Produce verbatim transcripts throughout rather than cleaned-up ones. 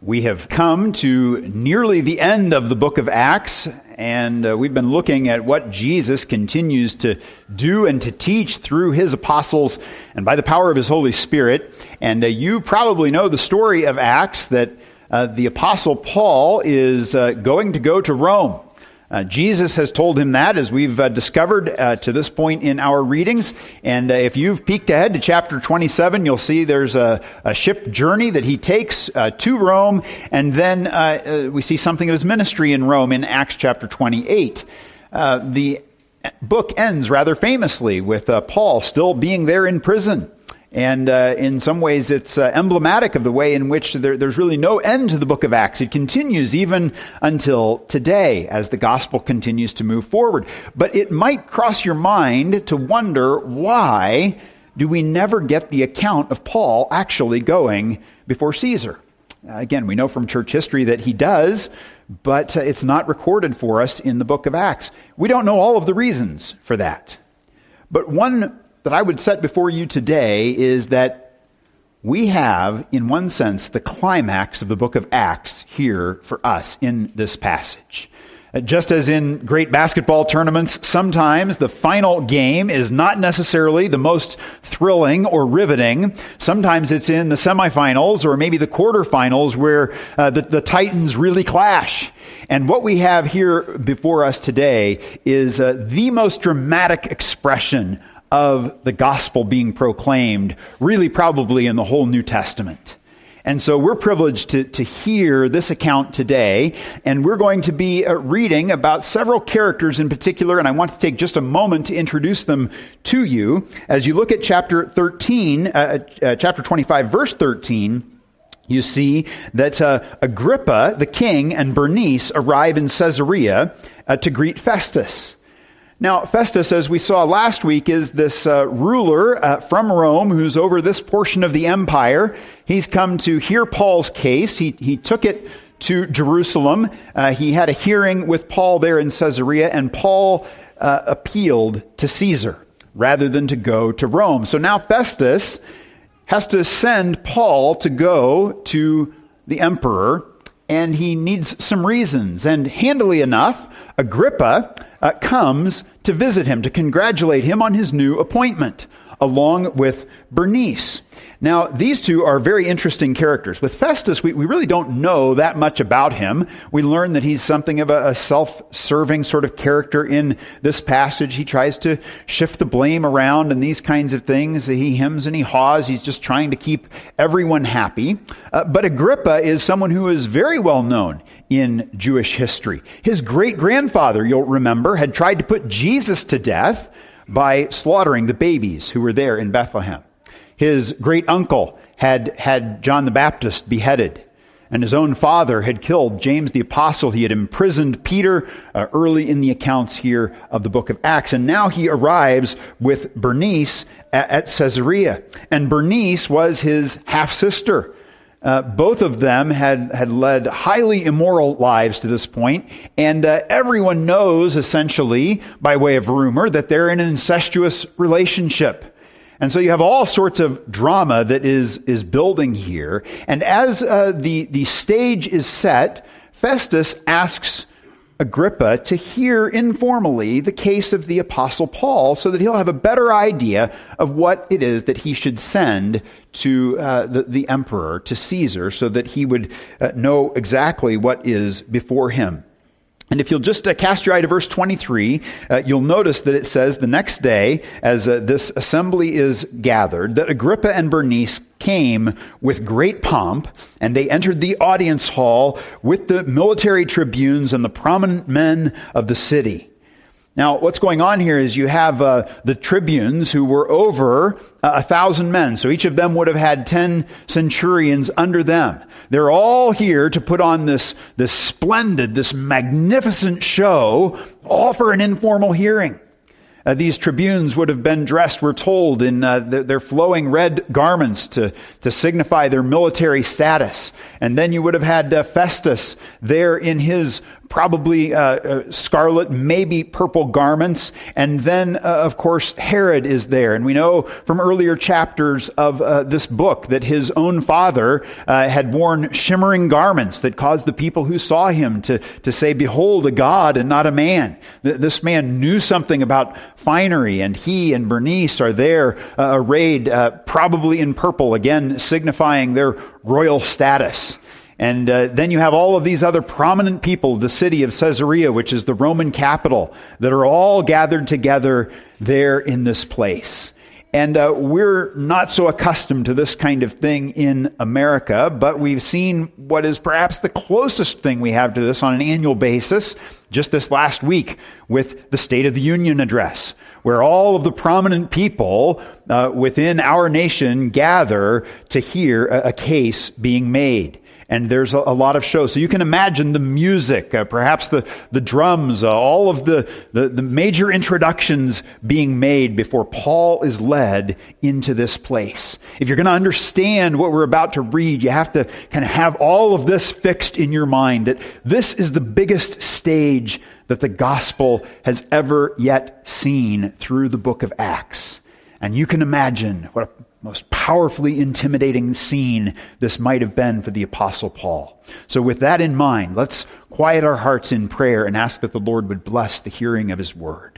We have come to nearly the end of the book of Acts, and uh, we've been looking at what Jesus continues to do and to teach through his apostles and by the power of his Holy Spirit. And uh, you probably know the story of Acts, that uh, the apostle Paul is uh, going to go to Rome. Uh, Jesus has told him that, as we've uh, discovered uh, to this point in our readings. And uh, if you've peeked ahead to chapter twenty-seven, you'll see there's a, a ship journey that he takes uh, to Rome. And then uh, uh, we see something of his ministry in Rome in Acts chapter twenty-eight. Uh, the book ends rather famously with uh, Paul still being there in prison. And uh, in some ways, it's uh, emblematic of the way in which there, there's really no end to the book of Acts. It continues even until today as the gospel continues to move forward. But it might cross your mind to wonder, why do we never get the account of Paul actually going before Caesar? Uh, again, we know from church history that he does, but uh, it's not recorded for us in the book of Acts. We don't know all of the reasons for that. But one that I would set before you today is that we have, in one sense, the climax of the book of Acts here for us in this passage. Just as in great basketball tournaments, sometimes the final game is not necessarily the most thrilling or riveting. Sometimes it's in the semifinals or maybe the quarterfinals where uh, the, the Titans really clash. And what we have here before us today is uh, the most dramatic expression of the gospel being proclaimed, really probably in the whole New Testament. And so we're privileged to, to hear this account today, and we're going to be uh, reading about several characters in particular, and I want to take just a moment to introduce them to you. As you look at chapter thirteen, uh, uh, chapter twenty-five, verse thirteen, you see that uh, Agrippa, the king, and Bernice arrive in Caesarea uh, to greet Festus. Now, Festus, as we saw last week, is this uh, ruler uh, from Rome who's over this portion of the empire. He's come to hear Paul's case. He, he took it to Jerusalem. Uh, he had a hearing with Paul there in Caesarea, and Paul uh, appealed to Caesar rather than to go to Rome. So now Festus has to send Paul to go to the emperor, and he needs some reasons. And handily enough, Agrippa uh, comes to visit him, to congratulate him on his new appointment, along with Bernice. Now, these two are very interesting characters. With Festus, we, we really don't know that much about him. We learn that he's something of a, a self-serving sort of character in this passage. He tries to shift the blame around and these kinds of things. He hems and he haws. He's just trying to keep everyone happy. Uh, but Agrippa is someone who is very well known in Jewish history. His great-grandfather, you'll remember, had tried to put Jesus to death by slaughtering the babies who were there in Bethlehem. His great-uncle had had John the Baptist beheaded, and his own father had killed James the Apostle. He had imprisoned Peter uh, early in the accounts here of the book of Acts. And now he arrives with Bernice at, at Caesarea. And Bernice was his half-sister. Uh, both of them had, had led highly immoral lives to this point, and uh, everyone knows, essentially, by way of rumor, that they're in an incestuous relationship. And so you have all sorts of drama that is is building here. And as uh, the, the stage is set, Festus asks Agrippa to hear informally the case of the Apostle Paul so that he'll have a better idea of what it is that he should send to uh, the, the emperor, to Caesar, so that he would uh, know exactly what is before him. And if you'll just uh, cast your eye to verse twenty-three, uh, you'll notice that it says the next day, as uh, this assembly is gathered, that Agrippa and Bernice came with great pomp, and they entered the audience hall with the military tribunes and the prominent men of the city. Now, what's going on here is you have uh, the tribunes who were over uh, a thousand men. So each of them would have had ten centurions under them. They're all here to put on this, this splendid, this magnificent show, all for an informal hearing. Uh, these tribunes would have been dressed, we're told, in uh, their, their flowing red garments to, to signify their military status. And then you would have had uh, Festus there in his probably uh, uh, scarlet, maybe purple garments. And then, uh, of course, Herod is there. And we know from earlier chapters of uh, this book that his own father uh, had worn shimmering garments that caused the people who saw him to, to say, "Behold, a god and not a man." Th- this man knew something about finery, and he and Bernice are there uh, arrayed uh, probably in purple, again signifying their royal status. And uh, then you have all of these other prominent people, the city of Caesarea, which is the Roman capital, that are all gathered together there in this place. And uh, we're not so accustomed to this kind of thing in America, but we've seen what is perhaps the closest thing we have to this on an annual basis just this last week with the State of the Union address, where all of the prominent people uh, within our nation gather to hear a, a case being made. And there's a, a lot of shows. So you can imagine the music, uh, perhaps the, the drums, uh, all of the, the, the major introductions being made before Paul is led into this place. If you're going to understand what we're about to read, you have to kind of have all of this fixed in your mind, that this is the biggest stage that the gospel has ever yet seen through the book of Acts. And you can imagine what a most powerfully intimidating scene this might have been for the Apostle Paul. So with that in mind, let's quiet our hearts in prayer and ask that the Lord would bless the hearing of his word.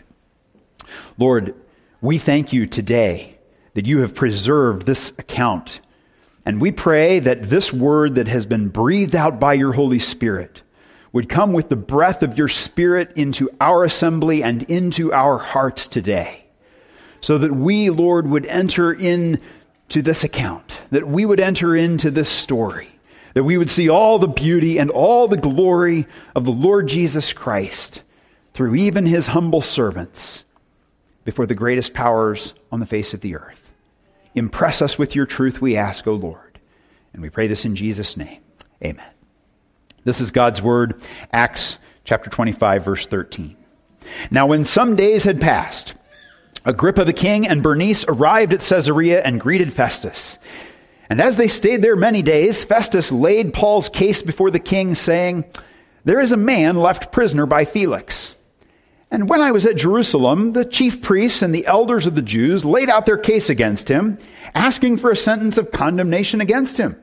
Lord, we thank you today that you have preserved this account. And we pray that this word that has been breathed out by your Holy Spirit would come with the breath of your Spirit into our assembly and into our hearts today. So that we, Lord, would enter into this account, that we would enter into this story, that we would see all the beauty and all the glory of the Lord Jesus Christ through even his humble servants before the greatest powers on the face of the earth. Impress us with your truth, we ask, O Lord. And we pray this in Jesus' name. Amen. This is God's word, Acts chapter twenty-five, verse thirteen. Now when some days had passed, Agrippa the king and Bernice arrived at Caesarea and greeted Festus. And as they stayed there many days, Festus laid Paul's case before the king, saying, "There is a man left prisoner by Felix. And when I was at Jerusalem, the chief priests and the elders of the Jews laid out their case against him, asking for a sentence of condemnation against him.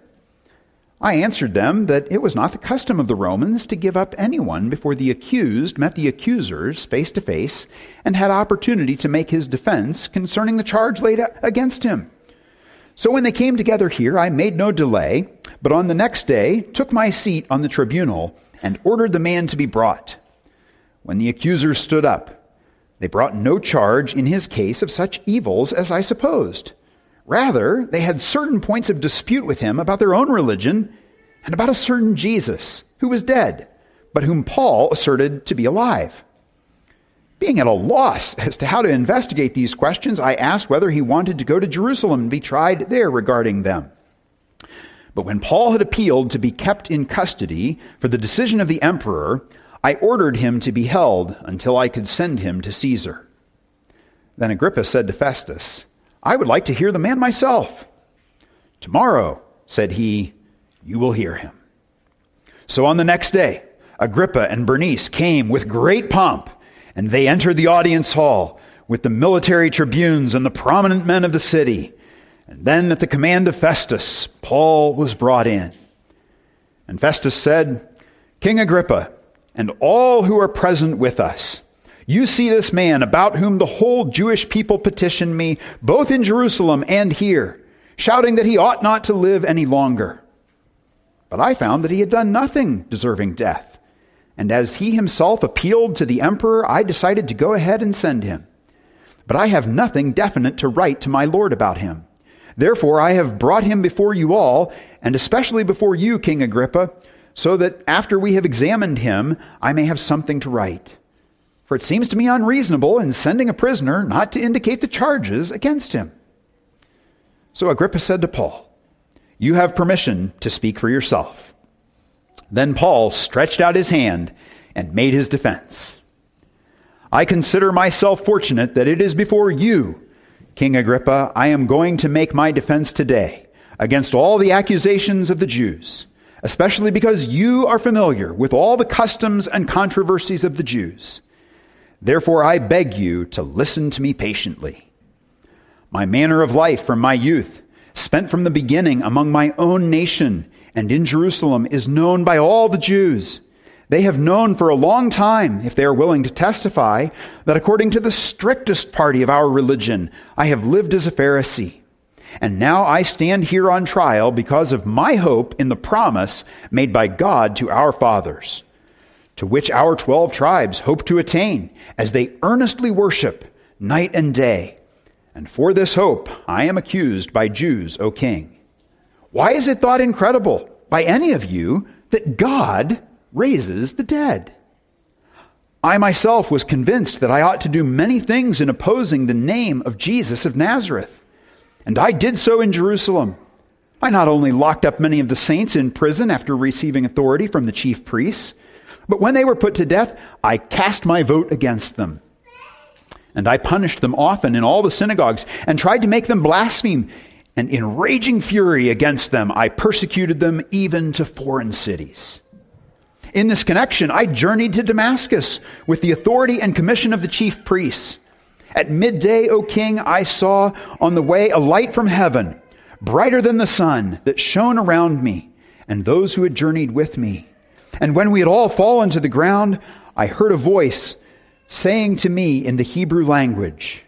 I answered them that it was not the custom of the Romans to give up anyone before the accused met the accusers face to face and had opportunity to make his defense concerning the charge laid against him. So when they came together here, I made no delay, but on the next day took my seat on the tribunal and ordered the man to be brought. When the accusers stood up, they brought no charge in his case of such evils as I supposed. Rather, they had certain points of dispute with him about their own religion and about a certain Jesus who was dead, but whom Paul asserted to be alive. Being at a loss as to how to investigate these questions, I asked whether he wanted to go to Jerusalem and be tried there regarding them. But when Paul had appealed to be kept in custody for the decision of the emperor, I ordered him to be held until I could send him to Caesar." Then Agrippa said to Festus, "I would like to hear the man myself." "Tomorrow," said he, "you will hear him." So on the next day, Agrippa and Bernice came with great pomp, and they entered the audience hall with the military tribunes and the prominent men of the city. And then at the command of Festus, Paul was brought in. And Festus said, "King Agrippa, and all who are present with us, you see this man about whom the whole Jewish people petitioned me, both in Jerusalem and here, shouting that he ought not to live any longer. But I found that he had done nothing deserving death. And as he himself appealed to the emperor, I decided to go ahead and send him. But I have nothing definite to write to my lord about him. Therefore, I have brought him before you all, and especially before you, King Agrippa, so that after we have examined him, I may have something to write. For it seems to me unreasonable in sending a prisoner not to indicate the charges against him." So Agrippa said to Paul, "You have permission to speak for yourself." Then Paul stretched out his hand and made his defense. "I consider myself fortunate that it is before you, King Agrippa, I am going to make my defense today against all the accusations of the Jews, especially because you are familiar with all the customs and controversies of the Jews. Therefore, I beg you to listen to me patiently. My manner of life from my youth, spent from the beginning among my own nation and in Jerusalem, is known by all the Jews. They have known for a long time, if they are willing to testify, that according to the strictest party of our religion, I have lived as a Pharisee. And now I stand here on trial because of my hope in the promise made by God to our fathers, to which our twelve tribes hope to attain as they earnestly worship night and day. And for this hope I am accused by Jews, O king. Why is it thought incredible by any of you that God raises the dead? I myself was convinced that I ought to do many things in opposing the name of Jesus of Nazareth. And I did so in Jerusalem. I not only locked up many of the saints in prison after receiving authority from the chief priests, but when they were put to death, I cast my vote against them. And I punished them often in all the synagogues and tried to make them blaspheme. And in raging fury against them, I persecuted them even to foreign cities. In this connection, I journeyed to Damascus with the authority and commission of the chief priests. At midday, O king, I saw on the way a light from heaven, brighter than the sun, that shone around me and those who had journeyed with me. And when we had all fallen to the ground, I heard a voice saying to me in the Hebrew language,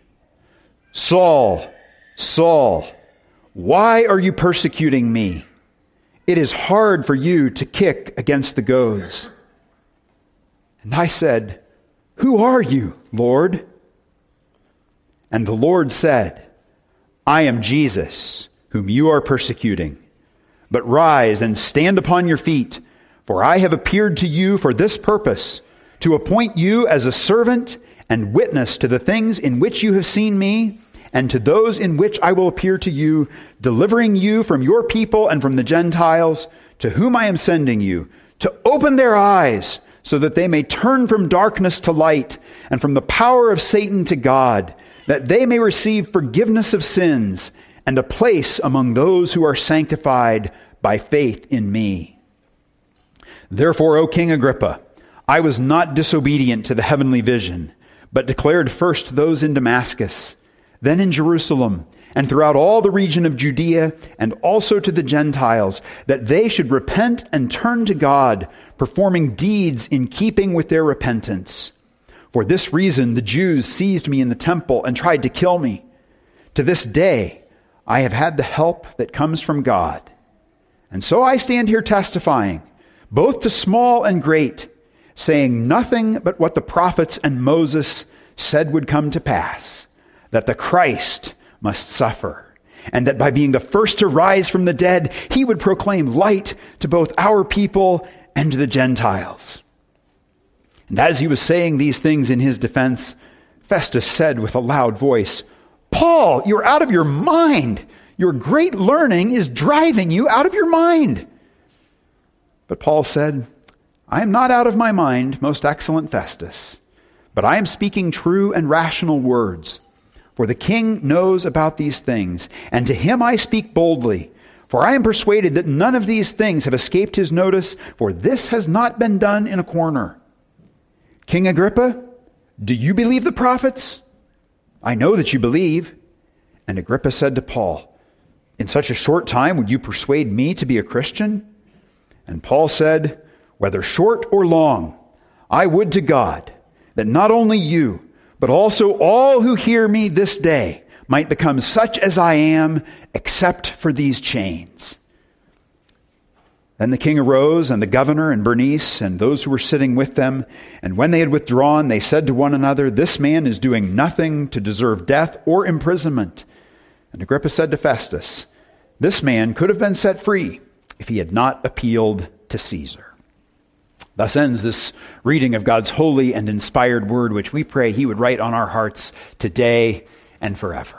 Saul, Saul, why are you persecuting me? It is hard for you to kick against the goads. And I said, Who are you, Lord? And the Lord said, I am Jesus, whom you are persecuting. But rise and stand upon your feet, for I have appeared to you for this purpose, to appoint you as a servant and witness to the things in which you have seen me, and to those in which I will appear to you, delivering you from your people and from the Gentiles, to whom I am sending you, to open their eyes, so that they may turn from darkness to light, and from the power of Satan to God, that they may receive forgiveness of sins, and a place among those who are sanctified by faith in me. Therefore, O King Agrippa, I was not disobedient to the heavenly vision, but declared first to those in Damascus, then in Jerusalem, and throughout all the region of Judea, and also to the Gentiles, that they should repent and turn to God, performing deeds in keeping with their repentance. For this reason the Jews seized me in the temple and tried to kill me. To this day I have had the help that comes from God. And so I stand here testifying, both to small and great, saying nothing but what the prophets and Moses said would come to pass, that the Christ must suffer, and that by being the first to rise from the dead, he would proclaim light to both our people and to the Gentiles. And as he was saying these things in his defense, Festus said with a loud voice, Paul, you're out of your mind. Your great learning is driving you out of your mind. But Paul said, I am not out of my mind, most excellent Festus, but I am speaking true and rational words. For the king knows about these things, and to him I speak boldly. For I am persuaded that none of these things have escaped his notice, for this has not been done in a corner. King Agrippa, do you believe the prophets? I know that you believe. And Agrippa said to Paul, In such a short time would you persuade me to be a Christian? And Paul said, Whether short or long, I would to God that not only you, but also all who hear me this day might become such as I am, except for these chains. Then the king arose, and the governor and Bernice and those who were sitting with them, and when they had withdrawn, they said to one another, This man is doing nothing to deserve death or imprisonment. And Agrippa said to Festus, This man could have been set free if he had not appealed to Caesar. Thus ends this reading of God's holy and inspired word, which we pray he would write on our hearts today and forever.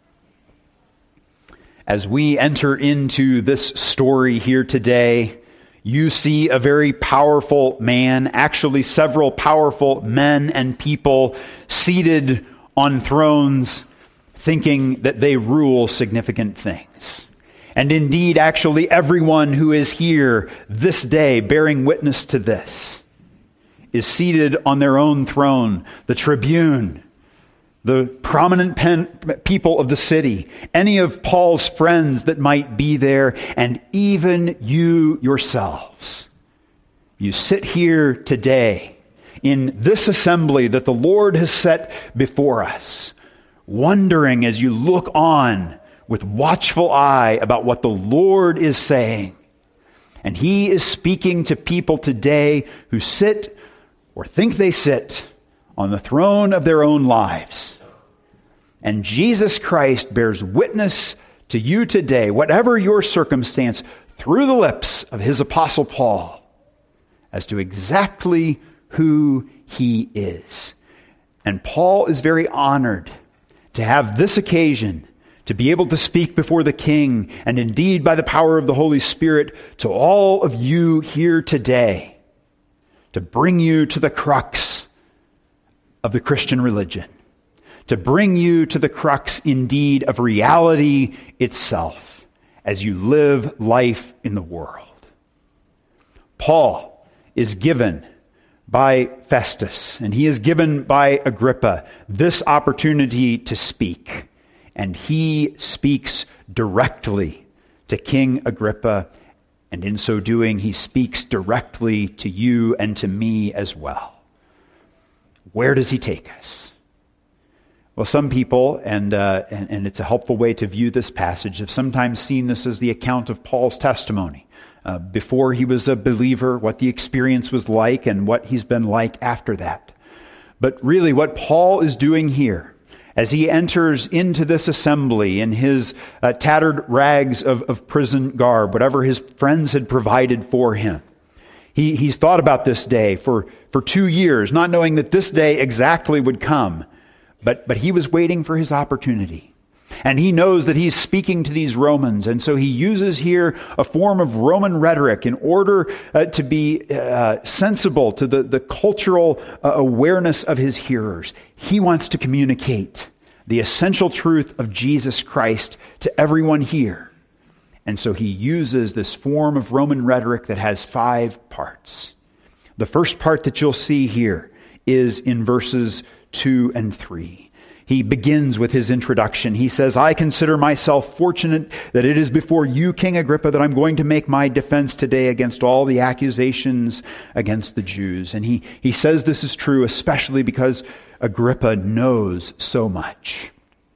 As we enter into this story here today, you see a very powerful man, actually several powerful men and people seated on thrones, thinking that they rule significant things. And indeed, actually, everyone who is here this day bearing witness to this is seated on their own throne, the tribune, the prominent pen, people of the city, any of Paul's friends that might be there, and even you yourselves. You sit here today in this assembly that the Lord has set before us, wondering as you look on with watchful eye about what the Lord is saying. And he is speaking to people today who sit or think they sit on the throne of their own lives. And Jesus Christ bears witness to you today, whatever your circumstance, through the lips of his apostle Paul, as to exactly who he is. And Paul is very honored to have this occasion to be able to speak before the King, and indeed by the power of the Holy Spirit, to all of you here today, to bring you to the crux of the Christian religion, to bring you to the crux indeed of reality itself as you live life in the world. Paul is given by Festus, and he is given by Agrippa this opportunity to speak. And he speaks directly to King Agrippa, and in so doing, he speaks directly to you and to me as well. Where does he take us? Well, some people, and, uh, and and it's a helpful way to view this passage, have sometimes seen this as the account of Paul's testimony. Uh, before he was a believer, what the experience was like and what he's been like after that. But really what Paul is doing here, as he enters into this assembly in his uh, tattered rags of, of prison garb, whatever his friends had provided for him, he, he's thought about this day for, for two years, not knowing that this day exactly would come. But but he was waiting for his opportunity. And he knows that he's speaking to these Romans. And so he uses here a form of Roman rhetoric in order uh, to be uh, sensible to the, the cultural uh, awareness of his hearers. He wants to communicate the essential truth of Jesus Christ to everyone here. And so he uses this form of Roman rhetoric that has five parts. The first part that you'll see here is in verses two and three. He begins with his introduction. He says, I consider myself fortunate that it is before you, King Agrippa, that I'm going to make my defense today against all the accusations against the Jews. And he, he says this is true, especially because Agrippa knows so much.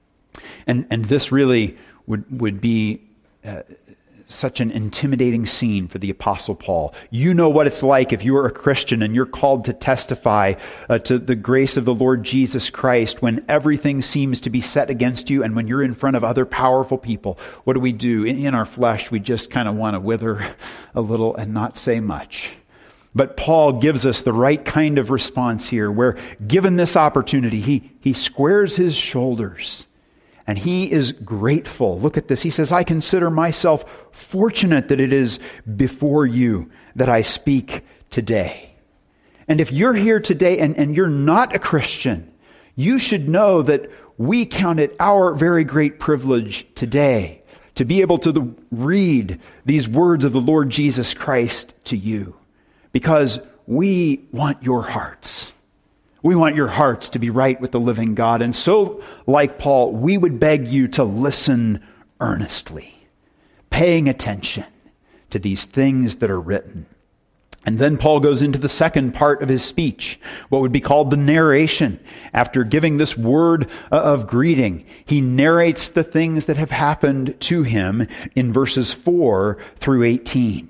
And, and this really would, would be uh, such an intimidating scene for the Apostle Paul. You know what it's like if you're a Christian and you're called to testify uh, to the grace of the Lord Jesus Christ when everything seems to be set against you and when you're in front of other powerful people. What do we do? In, in our flesh, we just kind of want to wither a little and not say much. But Paul gives us the right kind of response here where, given this opportunity, he, he squares his shoulders. And he is grateful. Look at this. He says, I consider myself fortunate that it is before you that I speak today. And if you're here today and, and you're not a Christian, you should know that we count it our very great privilege today to be able to the, read these words of the Lord Jesus Christ to you, because we want your hearts. We want your hearts to be right with the living God. And so, like Paul, we would beg you to listen earnestly, paying attention to these things that are written. And then Paul goes into the second part of his speech, what would be called the narration. After giving this word of greeting, he narrates the things that have happened to him in verses four through eighteen.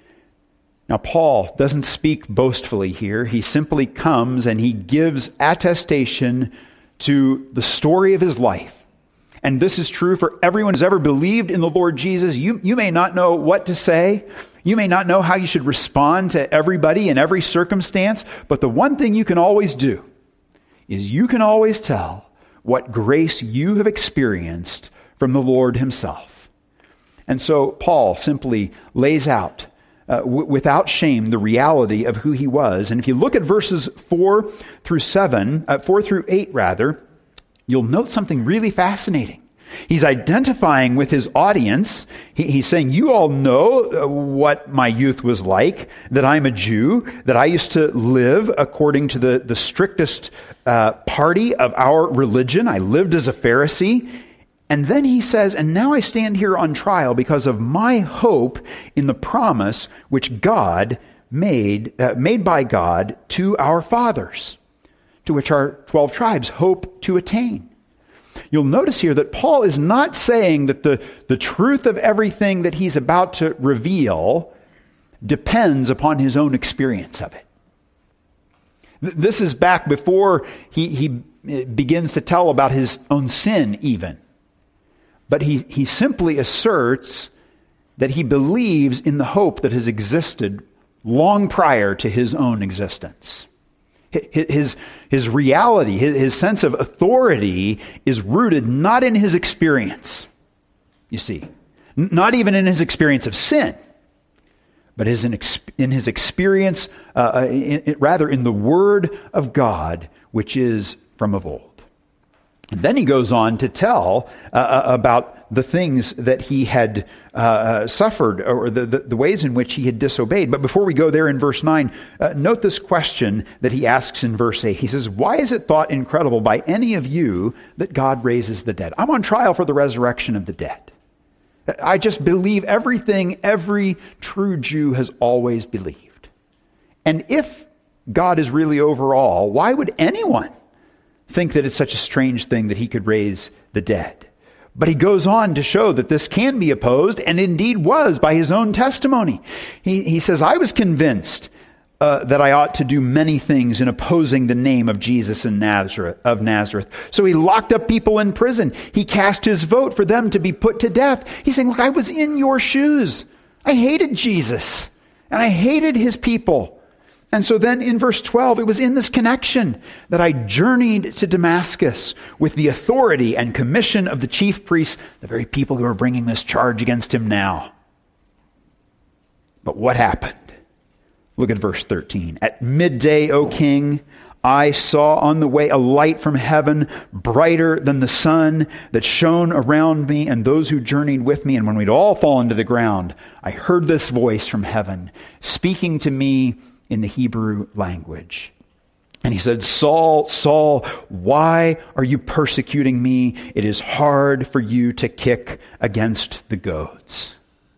Now, Paul doesn't speak boastfully here. He simply comes and he gives attestation to the story of his life. And this is true for everyone who's ever believed in the Lord Jesus. You, you may not know what to say. You may not know how you should respond to everybody in every circumstance. But the one thing you can always do is you can always tell what grace you have experienced from the Lord himself. And so Paul simply lays out Uh, w- without shame, the reality of who he was. And if you look at verses four through seven, uh, four through eight rather, you'll note something really fascinating. He's identifying with his audience. He, he's saying, you all know what my youth was like, that I'm a Jew, that I used to live according to the, the strictest uh, party of our religion. I lived as a Pharisee. And then he says, and now I stand here on trial because of my hope in the promise which God made, uh, made by God to our fathers, to which our twelve tribes hope to attain. You'll notice here that Paul is not saying that the, the truth of everything that he's about to reveal depends upon his own experience of it. This is back before he, he begins to tell about his own sin even. But he, he simply asserts that he believes in the hope that has existed long prior to his own existence. His, his reality, his, his sense of authority is rooted not in his experience, you see. Not even in his experience of sin, but is in, in his experience, uh, in, in, rather in the Word of God, which is from of old. And then he goes on to tell uh, about the things that he had uh, suffered, or the, the, the ways in which he had disobeyed. But before we go there in verse nine, uh, note this question that he asks in verse eight. He says, why is it thought incredible by any of you that God raises the dead? I'm on trial for the resurrection of the dead. I just believe everything every true Jew has always believed. And if God is really over all, why would anyone think that it's such a strange thing that he could raise the dead? But he goes on to show that this can be opposed, and indeed was by his own testimony. He, he says, I was convinced uh, that I ought to do many things in opposing the name of Jesus in Nazareth, of Nazareth. So he locked up people in prison. He cast his vote for them to be put to death. He's saying, look, I was in your shoes. I hated Jesus, and I hated his people. And so then in verse twelve, it was in this connection that I journeyed to Damascus with the authority and commission of the chief priests, the very people who are bringing this charge against him now. But what happened? Look at verse thirteen. At midday, O king, I saw on the way a light from heaven, brighter than the sun, that shone around me and those who journeyed with me. And when we'd all fallen to the ground, I heard this voice from heaven speaking to me in the Hebrew language. And he said, Saul, Saul, why are you persecuting me? It is hard for you to kick against the goads.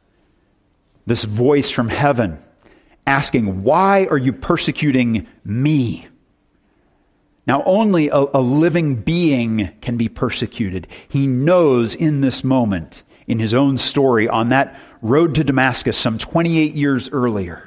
This voice from heaven asking, why are you persecuting me? Now, only a, a living being can be persecuted. He knows in this moment, in his own story, on that road to Damascus some twenty-eight years earlier,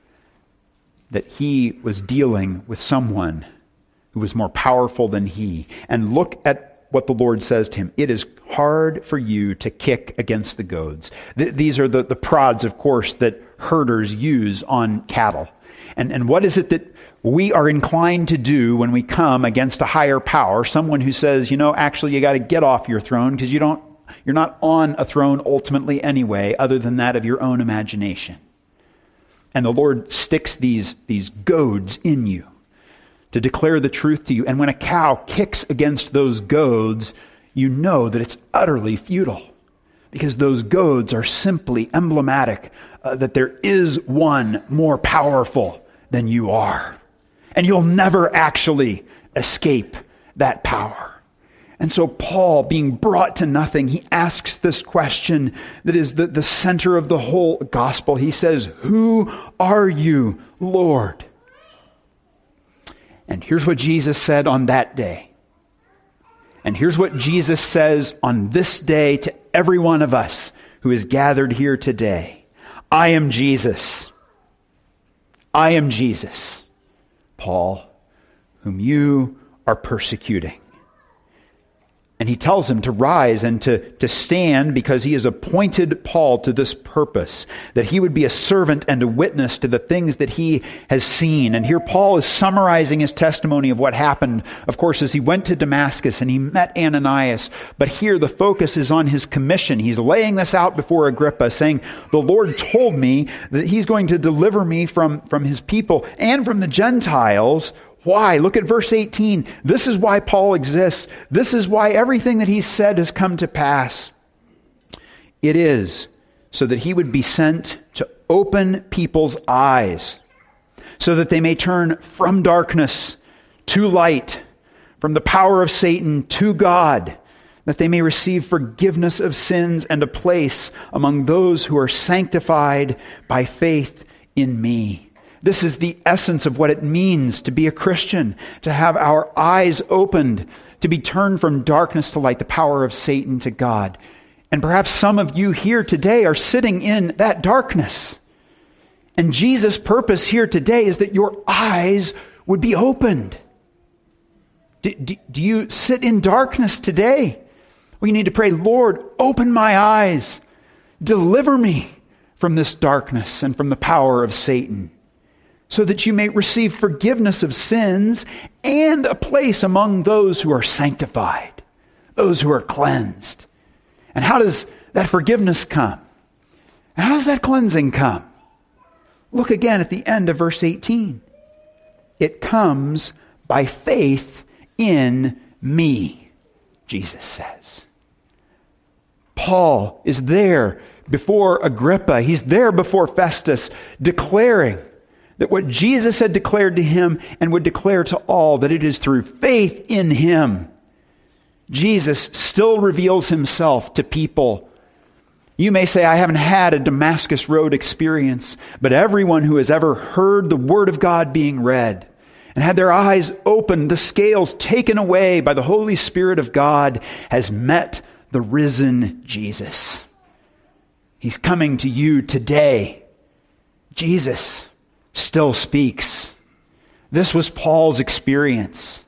that he was dealing with someone who was more powerful than he. And look at what the Lord says to him. It is hard for you to kick against the goads. Th- these are the, the prods, of course, that herders use on cattle. And, and what is it that we are inclined to do when we come against a higher power? Someone who says, you know, actually you got to get off your throne because you don't, you're not on a throne ultimately anyway, other than that of your own imagination. And the Lord sticks these, these goads in you to declare the truth to you. And when a cow kicks against those goads, you know that it's utterly futile, because those goads are simply emblematic uh, that there is one more powerful than you are. And you'll never actually escape that power. And so Paul, being brought to nothing, he asks this question that is the, the center of the whole gospel. He says, who are you, Lord? And here's what Jesus said on that day. And here's what Jesus says on this day to every one of us who is gathered here today. I am Jesus. I am Jesus, Paul, whom you are persecuting. And he tells him to rise and to, to stand, because he has appointed Paul to this purpose, that he would be a servant and a witness to the things that he has seen. And here Paul is summarizing his testimony of what happened, of course, as he went to Damascus and he met Ananias. But here the focus is on his commission. He's laying this out before Agrippa, saying, the Lord told me that he's going to deliver me from, from his people and from the Gentiles. Why? Look at verse eighteen. This is why Paul exists. This is why everything that he's said has come to pass. It is so that he would be sent to open people's eyes, so that they may turn from darkness to light, from the power of Satan to God, that they may receive forgiveness of sins and a place among those who are sanctified by faith in me. This is the essence of what it means to be a Christian, to have our eyes opened, to be turned from darkness to light, the power of Satan to God. And perhaps some of you here today are sitting in that darkness. And Jesus' purpose here today is that your eyes would be opened. Do, do, do you sit in darkness today? Well, you need to pray, Lord, open my eyes. Deliver me from this darkness and from the power of Satan, so that you may receive forgiveness of sins and a place among those who are sanctified, those who are cleansed. And how does that forgiveness come? And how does that cleansing come? Look again at the end of verse eighteen. It comes by faith in me, Jesus says. Paul is there before Agrippa. He's there before Festus, declaring that what Jesus had declared to him and would declare to all, that it is through faith in him. Jesus still reveals himself to people. You may say, I haven't had a Damascus Road experience, but everyone who has ever heard the word of God being read and had their eyes opened, the scales taken away by the Holy Spirit of God, has met the risen Jesus. He's coming to you today. Jesus still speaks. This was Paul's experience.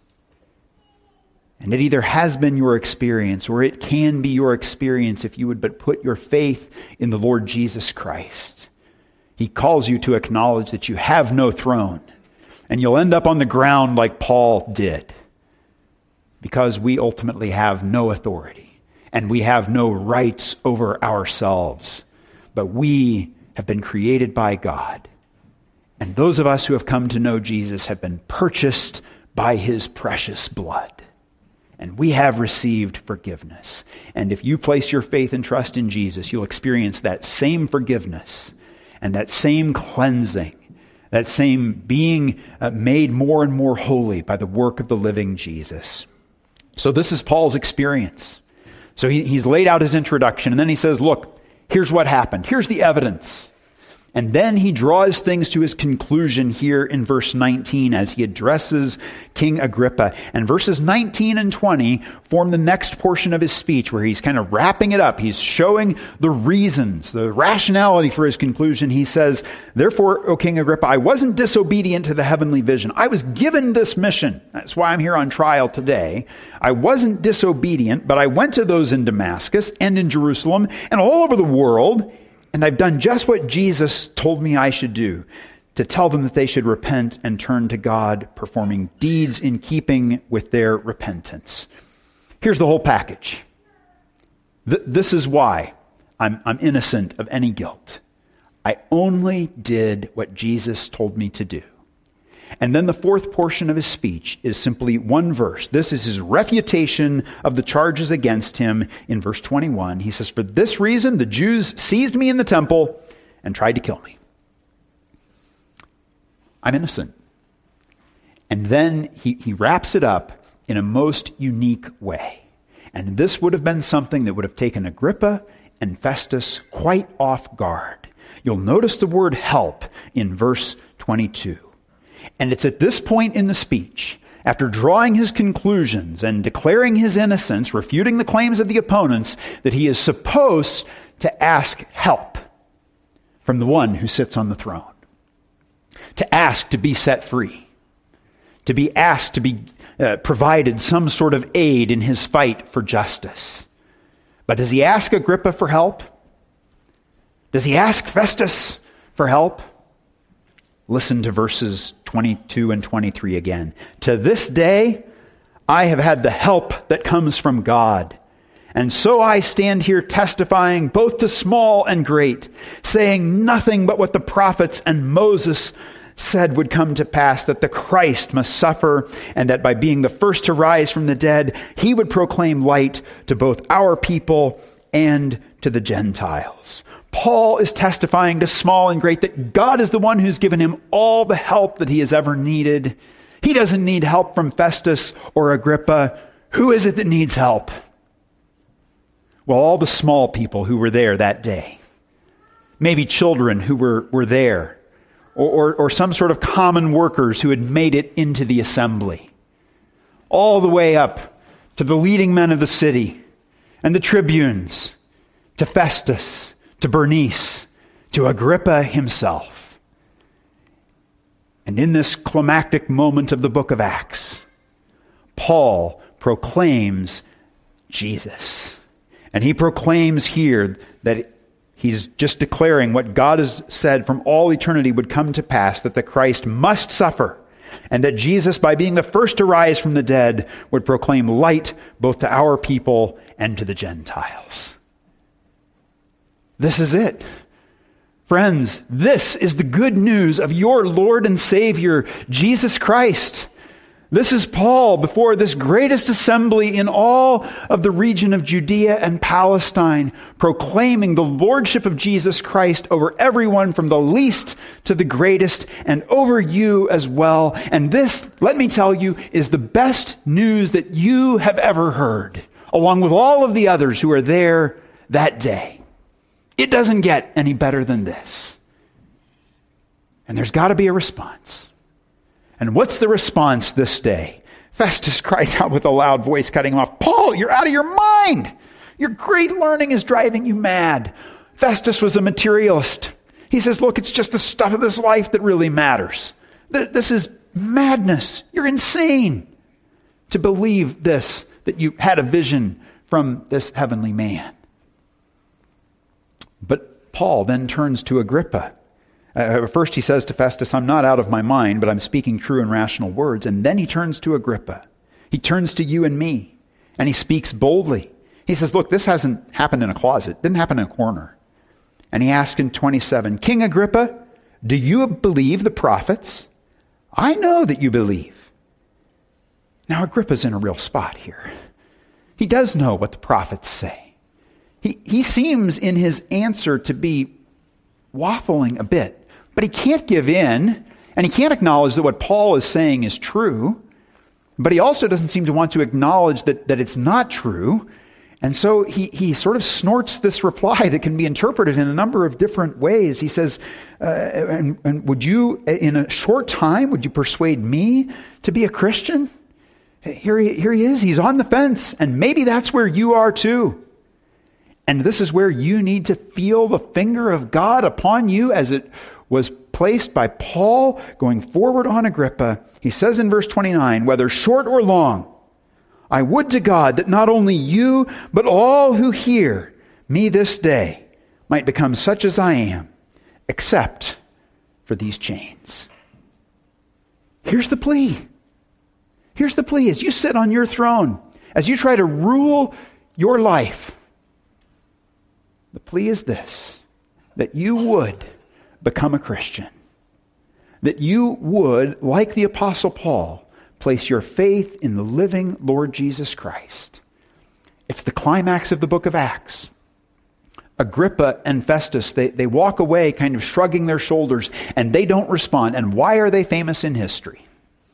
And it either has been your experience or it can be your experience if you would but put your faith in the Lord Jesus Christ. He calls you to acknowledge that you have no throne, and you'll end up on the ground like Paul did, because we ultimately have no authority and we have no rights over ourselves. But we have been created by God. And those of us who have come to know Jesus have been purchased by his precious blood. And we have received forgiveness. And if you place your faith and trust in Jesus, you'll experience that same forgiveness and that same cleansing, that same being uh, made more and more holy by the work of the living Jesus. So this is Paul's experience. So he, he's laid out his introduction, and then he says, look, here's what happened. Here's the evidence. And then he draws things to his conclusion here in verse nineteen as he addresses King Agrippa. And verses nineteen and twenty form the next portion of his speech, where he's kind of wrapping it up. He's showing the reasons, the rationality for his conclusion. He says, therefore, O King Agrippa, I wasn't disobedient to the heavenly vision. I was given this mission. That's why I'm here on trial today. I wasn't disobedient, but I went to those in Damascus and in Jerusalem and all over the world, and I've done just what Jesus told me I should do, to tell them that they should repent and turn to God, performing deeds in keeping with their repentance. Here's the whole package. Th- this is why I'm, I'm innocent of any guilt. I only did what Jesus told me to do. And then the fourth portion of his speech is simply one verse. This is his refutation of the charges against him in verse twenty-one. He says, for this reason, the Jews seized me in the temple and tried to kill me. I'm innocent. And then he, he wraps it up in a most unique way. And this would have been something that would have taken Agrippa and Festus quite off guard. You'll notice the word help in verse twenty-two. And it's at this point in the speech, after drawing his conclusions and declaring his innocence, refuting the claims of the opponents, that he is supposed to ask help from the one who sits on the throne. To ask to be set free. To be asked to be uh, provided some sort of aid in his fight for justice. But does he ask Agrippa for help? Does he ask Festus for help? Listen to verses twenty-two and twenty-three again. To this day, I have had the help that comes from God. And so I stand here testifying both to small and great, saying nothing but what the prophets and Moses said would come to pass, that the Christ must suffer, and that by being the first to rise from the dead, he would proclaim light to both our people and to the Gentiles. Paul is testifying to small and great that God is the one who's given him all the help that he has ever needed. He doesn't need help from Festus or Agrippa. Who is it that needs help? Well, all the small people who were there that day. Maybe children who were, were there. Or, or, or some sort of common workers who had made it into the assembly. All the way up to the leading men of the city and the tribunes, to Festus, to Bernice, to Agrippa himself. And in this climactic moment of the book of Acts, Paul proclaims Jesus. And he proclaims here that he's just declaring what God has said from all eternity would come to pass, that the Christ must suffer, and that Jesus, by being the first to rise from the dead, would proclaim light both to our people and to the Gentiles. This is it. Friends, this is the good news of your Lord and Savior, Jesus Christ. This is Paul before this greatest assembly in all of the region of Judea and Palestine, proclaiming the lordship of Jesus Christ over everyone from the least to the greatest, and over you as well. And this, let me tell you, is the best news that you have ever heard, along with all of the others who are there that day. It doesn't get any better than this. And there's got to be a response. And what's the response this day? Festus cries out with a loud voice, cutting him off. Paul, you're out of your mind. Your great learning is driving you mad. Festus was a materialist. He says, look, it's just the stuff of this life that really matters. This is madness. You're insane to believe this, that you had a vision from this heavenly man. But Paul then turns to Agrippa. Uh, first he says to Festus, I'm not out of my mind, but I'm speaking true and rational words. And then he turns to Agrippa. He turns to you and me, and he speaks boldly. He says, look, this hasn't happened in a closet. It didn't happen in a corner. And he asks in twenty-seven, King Agrippa, do you believe the prophets? I know that you believe. Now Agrippa's in a real spot here. He does know what the prophets say. He, he seems in his answer to be waffling a bit, but he can't give in, and he can't acknowledge that what Paul is saying is true, but he also doesn't seem to want to acknowledge that, that it's not true. And so he, he sort of snorts this reply that can be interpreted in a number of different ways. He says, uh, and, and would you, in a short time, would you persuade me to be a Christian? Here he, here he is. He's on the fence, and maybe that's where you are too. And this is where you need to feel the finger of God upon you as it was placed by Paul going forward on Agrippa. He says in verse twenty-nine, whether short or long, I would to God that not only you, but all who hear me this day might become such as I am, except for these chains. Here's the plea. Here's the plea. As you sit on your throne, as you try to rule your life, the plea is this, that you would become a Christian. That you would, like the Apostle Paul, place your faith in the living Lord Jesus Christ. It's the climax of the book of Acts. Agrippa and Festus, they, they walk away kind of shrugging their shoulders, and they don't respond. And why are they famous in history?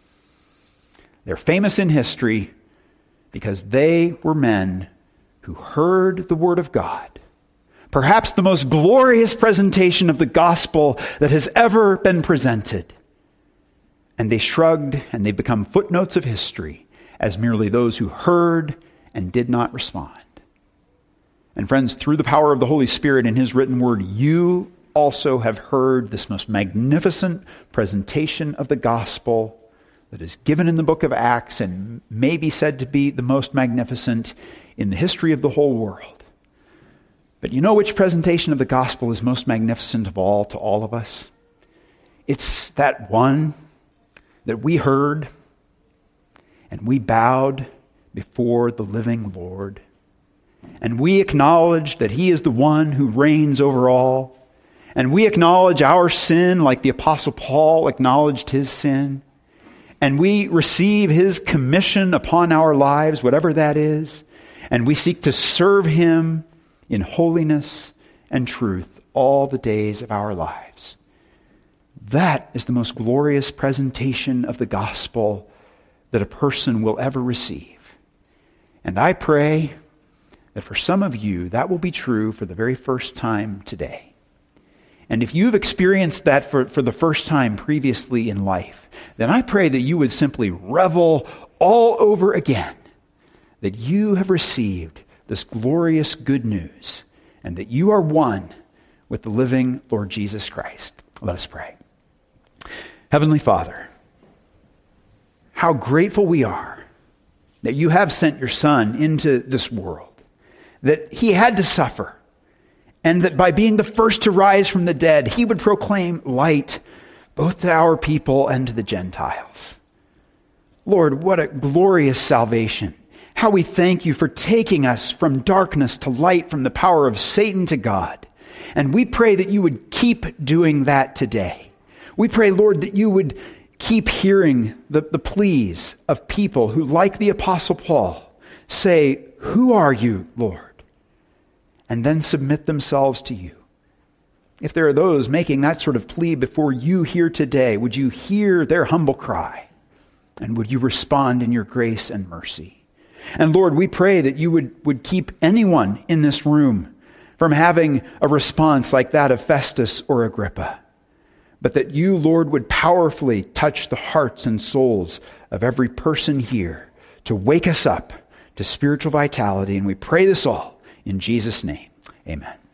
They're famous in history because they were men who heard the word of God. Perhaps the most glorious presentation of the gospel that has ever been presented. And they shrugged, and they've become footnotes of history as merely those who heard and did not respond. And friends, through the power of the Holy Spirit in his written word, you also have heard this most magnificent presentation of the gospel that is given in the book of Acts and may be said to be the most magnificent in the history of the whole world. But you know which presentation of the gospel is most magnificent of all to all of us? It's that one that we heard and we bowed before the living Lord. And we acknowledged that he is the one who reigns over all. and we acknowledge our sin like the Apostle Paul acknowledged his sin, and we receive his commission upon our lives, whatever that is, and we seek to serve him in holiness and truth all the days of our lives. That is the most glorious presentation of the gospel that a person will ever receive. And I pray that for some of you, that will be true for the very first time today. And if you've experienced that for, for the first time previously in life, then I pray that you would simply revel all over again that you have received this glorious good news and that you are one with the living Lord Jesus Christ. Let us pray. Heavenly Father, how grateful we are that you have sent your Son into this world, that he had to suffer, and that by being the first to rise from the dead, he would proclaim light both to our people and to the Gentiles. Lord, what a glorious salvation. How we thank you for taking us from darkness to light, from the power of Satan to God. And we pray that you would keep doing that today. We pray, Lord, that you would keep hearing the, the pleas of people who, like the Apostle Paul, say, "Who are you, Lord?" and then submit themselves to you. If there are those making that sort of plea before you here today, would you hear their humble cry? And would you respond in your grace and mercy? And Lord, we pray that you would, would keep anyone in this room from having a response like that of Festus or Agrippa, but that you, Lord, would powerfully touch the hearts and souls of every person here to wake us up to spiritual vitality. And we pray this all in Jesus' name. Amen.